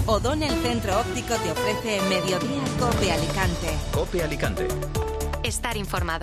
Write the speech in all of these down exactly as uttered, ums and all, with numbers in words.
Odón, el centro óptico, te ofrece Mediodía Cope Alicante. Cope Alicante. Estar informado.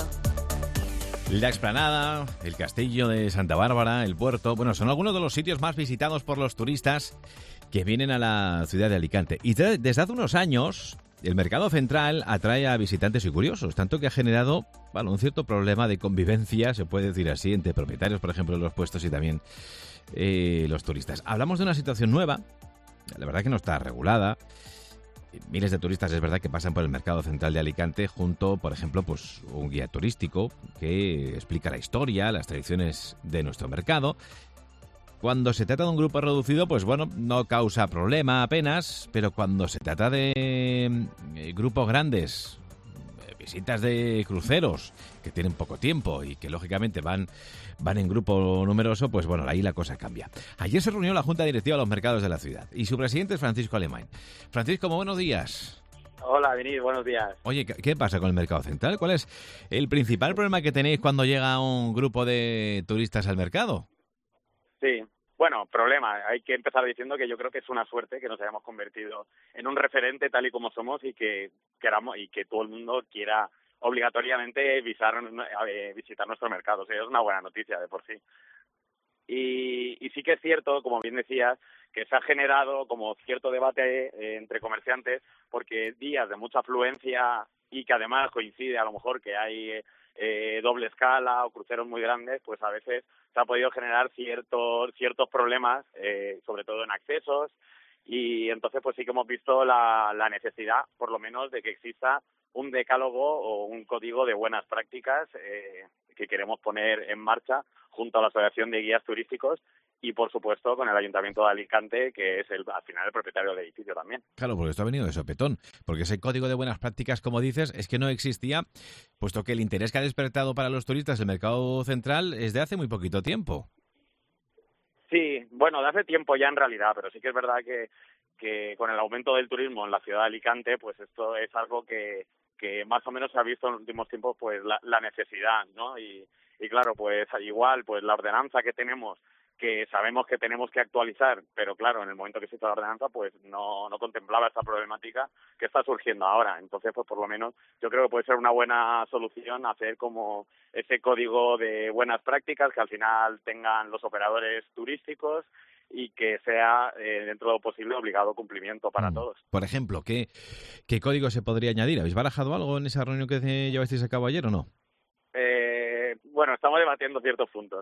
La Explanada, el Castillo de Santa Bárbara, el Puerto, bueno, son algunos de los sitios más visitados por los turistas que vienen a la ciudad de Alicante. Y desde hace unos años, el mercado central atrae a visitantes y curiosos, tanto que ha generado, bueno, un cierto problema de convivencia, se puede decir así, entre propietarios, por ejemplo, de los puestos y también eh, los turistas. Hablamos de una situación nueva, la verdad que no está regulada. Miles de turistas es verdad que pasan por el mercado central de Alicante junto, por ejemplo, pues un guía turístico que explica la historia, las tradiciones de nuestro mercado. Cuando se trata de un grupo reducido, pues bueno, no causa problema apenas, pero cuando se trata de eh, grupos grandes, eh, visitas de cruceros que tienen poco tiempo y que lógicamente van, van en grupo numeroso, pues bueno, ahí la cosa cambia. Ayer se reunió la Junta Directiva de los Mercados de la ciudad y su presidente es Francisco Alemán. Francisco, muy buenos días. Hola, Denis, buenos días. Oye, ¿qué pasa con el mercado central? ¿Cuál es el principal problema que tenéis cuando llega un grupo de turistas al mercado? Sí, bueno, problema. Hay que empezar diciendo que yo creo que es una suerte que nos hayamos convertido en un referente tal y como somos y que queramos y que todo el mundo quiera obligatoriamente visitar, eh, visitar nuestro mercado. O sea, es una buena noticia de por sí. Y, y sí que es cierto, como bien decías, que se ha generado como cierto debate eh, entre comerciantes porque días de mucha afluencia y que además coincide a lo mejor que hay eh, eh, doble escala o cruceros muy grandes, pues a veces se ha podido generar ciertos ciertos problemas, eh, sobre todo en accesos, y entonces pues sí que hemos visto la, la necesidad, por lo menos, de que exista un decálogo o un código de buenas prácticas eh, que queremos poner en marcha junto a la Asociación de Guías Turísticos y, por supuesto, con el Ayuntamiento de Alicante, que es el al final el propietario del edificio también. Claro, porque esto ha venido de sopetón, porque ese código de buenas prácticas, como dices, es que no existía, puesto que el interés que ha despertado para los turistas el mercado central es de hace muy poquito tiempo. Sí, bueno, de hace tiempo ya en realidad, pero sí que es verdad que, que con el aumento del turismo en la ciudad de Alicante, pues esto es algo que, que más o menos se ha visto en los últimos tiempos, pues la, la necesidad, ¿no? Y, y claro, pues igual, pues la ordenanza que tenemos, que sabemos que tenemos que actualizar, pero claro, en el momento que se hizo la ordenanza, pues no, no contemplaba esta problemática que está surgiendo ahora. Entonces, pues por lo menos yo creo que puede ser una buena solución hacer como ese código de buenas prácticas que al final tengan los operadores turísticos y que sea, eh, dentro de lo posible, obligado cumplimiento para mm. todos. Por ejemplo, ¿qué, ¿qué código se podría añadir? ¿Habéis barajado algo en esa reunión que llevasteis a cabo ayer o no? Eh, bueno, estamos debatiendo ciertos puntos.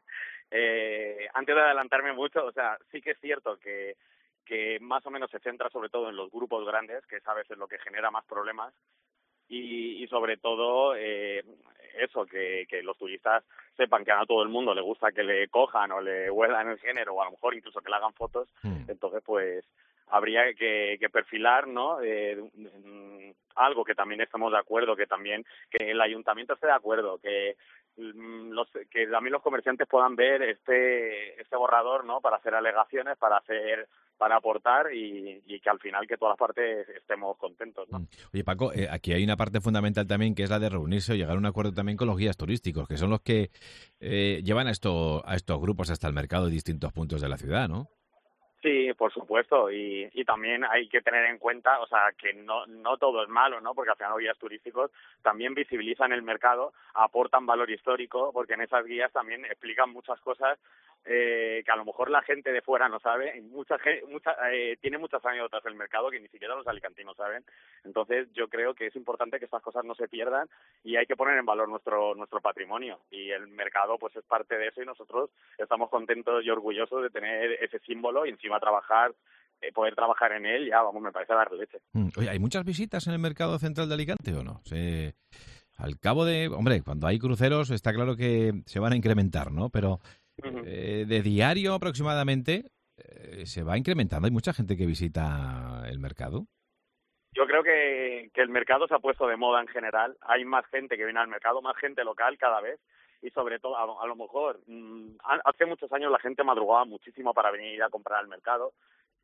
eh, antes de adelantarme mucho, o sea, sí que es cierto que, que más o menos se centra sobre todo en los grupos grandes, que es a veces lo que genera más problemas, y, y sobre todo eh, eso, que, que los turistas sepan que a todo el mundo le gusta que le cojan o le huelan el género, o a lo mejor incluso que le hagan fotos, mm. entonces pues habría que, que perfilar, ¿no? Eh, algo que también estamos de acuerdo, que también que el ayuntamiento esté de acuerdo, que los que también los comerciantes puedan ver este este borrador, ¿no? Para hacer alegaciones, para hacer para aportar y, y que al final que todas las partes estemos contentos, ¿no? Oye, Paco, eh, aquí hay una parte fundamental también que es la de reunirse o llegar a un acuerdo también con los guías turísticos, que son los que eh, llevan a, esto, a estos grupos hasta el mercado de distintos puntos de la ciudad, ¿no? Sí, por supuesto, y, y también hay que tener en cuenta, o sea, que no no todo es malo, ¿no? Porque al final los guías turísticos también visibilizan el mercado, aportan valor histórico, porque en esas guías también explican muchas cosas eh, que a lo mejor la gente de fuera no sabe, y mucha gente, mucha, eh, tiene muchas anécdotas del mercado que ni siquiera los alicantinos saben. Entonces yo creo que es importante que estas cosas no se pierdan y hay que poner en valor nuestro nuestro patrimonio, y el mercado pues es parte de eso y nosotros estamos contentos y orgullosos de tener ese símbolo y encima a trabajar, eh, poder trabajar en él, ya, vamos, me parece dar leche. Oye, ¿hay muchas visitas en el mercado central de Alicante o no? Se... Al cabo de... Hombre, cuando hay cruceros está claro que se van a incrementar, ¿no? Pero uh-huh. eh, de diario aproximadamente eh, se va incrementando. ¿Hay mucha gente que visita el mercado? Yo creo que, que el mercado se ha puesto de moda en general. Hay más gente que viene al mercado, más gente local cada vez. Y sobre todo, a, a lo mejor, mmm, hace muchos años la gente madrugaba muchísimo para venir a comprar al mercado.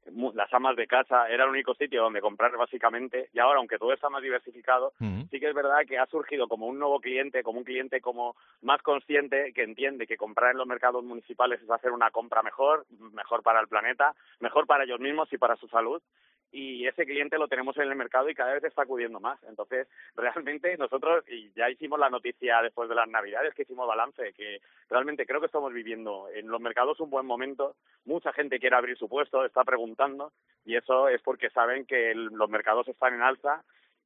las amas de casa, era el único sitio donde comprar básicamente, y ahora, aunque todo está más diversificado, uh-huh. sí que es verdad que ha surgido como un nuevo cliente, como un cliente como más consciente, que entiende que comprar en los mercados municipales es hacer una compra mejor, mejor para el planeta, mejor para ellos mismos y para su salud. Y ese cliente lo tenemos en el mercado y cada vez está acudiendo más. Entonces, realmente nosotros, y ya hicimos la noticia después de las Navidades, que hicimos balance, que realmente creo que estamos viviendo en los mercados un buen momento. Mucha gente quiere abrir su puesto, está preguntando, y eso es porque saben que el, los mercados están en alza.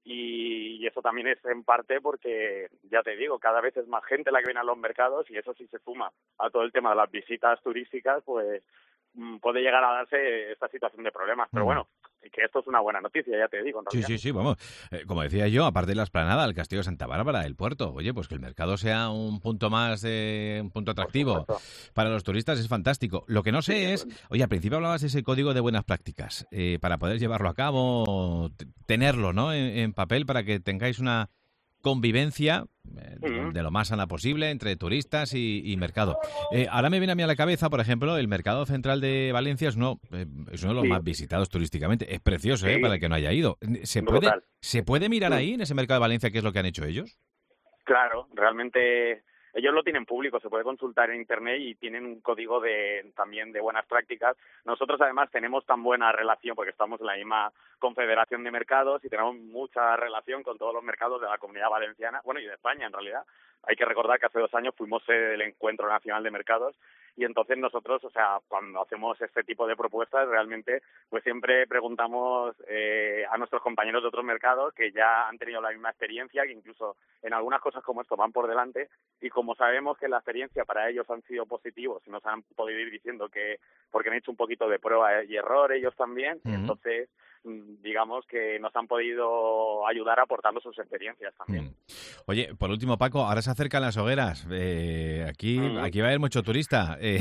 Y, y eso también es en parte porque, ya te digo, cada vez es más gente la que viene a los mercados, y eso sí se suma a todo el tema de las visitas turísticas, pues puede llegar a darse esta situación de problemas. Pero bueno, que esto es una buena noticia, ya te digo. En sí, sí, sí, vamos. Eh, como decía yo, aparte de la Explanada, el Castillo de Santa Bárbara, el puerto, oye, pues que el mercado sea un punto más, eh, un punto atractivo para los turistas es fantástico. Lo que no sé sí, es, bueno. oye, al principio hablabas de ese código de buenas prácticas, eh, para poder llevarlo a cabo, t- tenerlo, ¿no?, en, en papel para que tengáis una convivencia eh, uh-huh. de lo más sana posible entre turistas y, y mercado. Eh, ahora me viene a mí a la cabeza, por ejemplo, el Mercado Central de Valencia es uno, eh, es uno de los sí. más visitados turísticamente. Es precioso, sí. eh, para el que no haya ido. ¿Se puede, ¿se puede mirar sí. ahí, en ese Mercado de Valencia, qué es lo que han hecho ellos? Claro, realmente ellos lo tienen público, se puede consultar en internet y tienen un código de también de buenas prácticas. Nosotros además tenemos tan buena relación porque estamos en la misma confederación de mercados y tenemos mucha relación con todos los mercados de la Comunidad Valenciana, bueno, y de España en realidad. Hay que recordar que hace dos años fuimos sede del Encuentro Nacional de Mercados y entonces nosotros, o sea, cuando hacemos este tipo de propuestas, realmente pues siempre preguntamos eh, a nuestros compañeros de otros mercados que ya han tenido la misma experiencia, que incluso en algunas cosas como esto van por delante, y como sabemos que la experiencia para ellos han sido positivos y nos han podido ir diciendo que, porque han hecho un poquito de prueba y error ellos también, uh-huh. entonces digamos que nos han podido ayudar aportando sus experiencias también. Mm. Oye, por último, Paco, ahora se acercan las hogueras. Eh, aquí, mm. aquí va a haber mucho turista. Eh,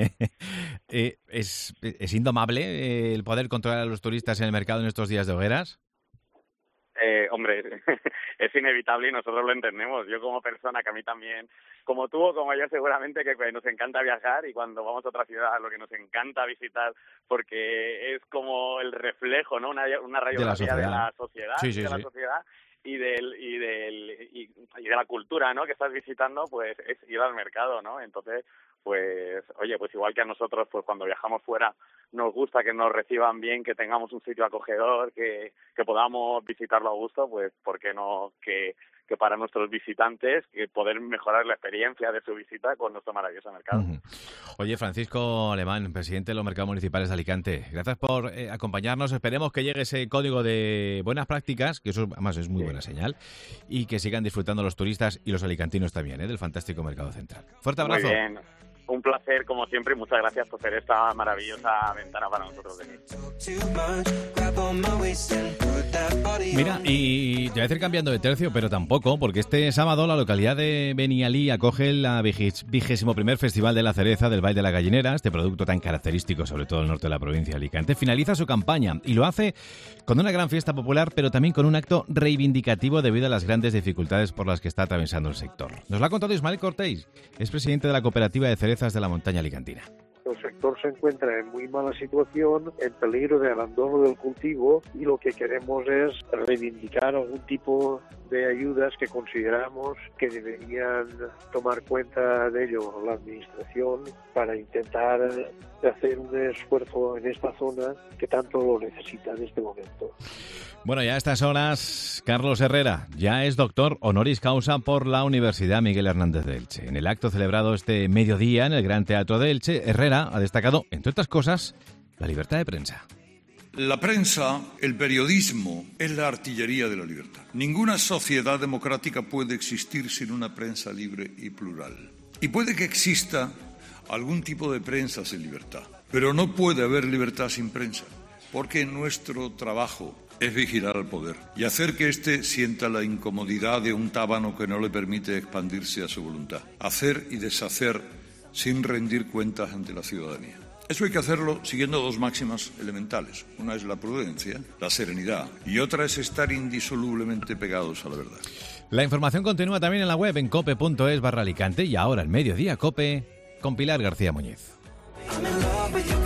eh, ¿es, ¿Es indomable eh, el poder controlar a los turistas en el mercado en estos días de hogueras? Eh, hombre, es inevitable y nosotros lo entendemos. Yo como persona, que a mí también, como tú o como yo seguramente, que nos encanta viajar y cuando vamos a otra ciudad lo que nos encanta visitar porque es como el reflejo, ¿no? Una, una radiografía de la sociedad, de la sociedad, sí, sí, de la sí. sociedad y del y del y, y de la cultura, ¿no?, que estás visitando, pues es ir al mercado, ¿no? Entonces, pues, oye, pues igual que a nosotros, pues cuando viajamos fuera nos gusta que nos reciban bien, que tengamos un sitio acogedor, que, que podamos visitarlo a gusto, pues, ¿por qué no que, que para nuestros visitantes que poder mejorar la experiencia de su visita con nuestro maravilloso mercado? Uh-huh. Oye, Francisco Alemán, presidente de los Mercados Municipales de Alicante, gracias por eh, acompañarnos. Esperemos que llegue ese código de buenas prácticas, que eso además es muy sí. buena señal, y que sigan disfrutando los turistas y los alicantinos también, ¿eh?, del fantástico Mercado Central. Fuerte abrazo. Muy bien. Un placer, como siempre, y muchas gracias por hacer esta maravillosa ventana para nosotros de Mira, y te voy a decir cambiando de tercio, pero tampoco, porque este sábado la localidad de Benialí acoge la vigésimo primer Festival de la Cereza del Valle de la Gallinera, este producto tan característico, sobre todo el norte de la provincia de Alicante. Finaliza su campaña y lo hace con una gran fiesta popular, pero también con un acto reivindicativo debido a las grandes dificultades por las que está atravesando el sector. Nos lo ha contado Ismael Cortés, es presidente de la cooperativa de cerezas de la montaña alicantina. El sector se encuentra en muy mala situación, en peligro de abandono del cultivo, y lo que queremos es reivindicar algún tipo de ayudas que consideramos que deberían tomar cuenta de ello la administración para intentar hacer un esfuerzo en esta zona que tanto lo necesita en este momento. Bueno, ya a estas horas, Carlos Herrera ya es doctor honoris causa por la Universidad Miguel Hernández de Elche. En el acto celebrado este mediodía en el Gran Teatro de Elche, Herrera ha destacado, entre otras cosas, la libertad de prensa. La prensa, el periodismo, es la artillería de la libertad. Ninguna sociedad democrática puede existir sin una prensa libre y plural. Y puede que exista algún tipo de prensa sin libertad, pero no puede haber libertad sin prensa, porque nuestro trabajo es vigilar al poder y hacer que éste sienta la incomodidad de un tábano que no le permite expandirse a su voluntad. Hacer y deshacer sin rendir cuentas ante la ciudadanía. Eso hay que hacerlo siguiendo dos máximas elementales. Una es la prudencia, la serenidad, y otra es estar indisolublemente pegados a la verdad. La información continúa también en la web en cope punto es barra Alicante y ahora el mediodía COPE con Pilar García Muñiz.